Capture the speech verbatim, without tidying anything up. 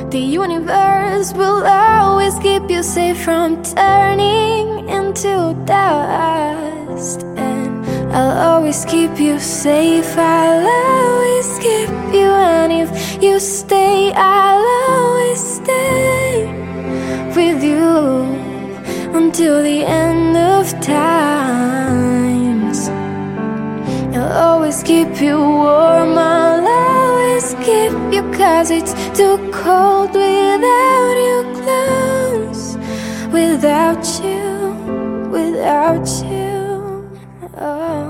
The universe will always keep you safe from turning into dust. And I'll always keep you safe, I'll always keep you. And if you stay, I'll always stay with you until the end of times. I'll always keep you warm, I'll always keep you, 'cause it's too cold without you close. Without you, without you, oh.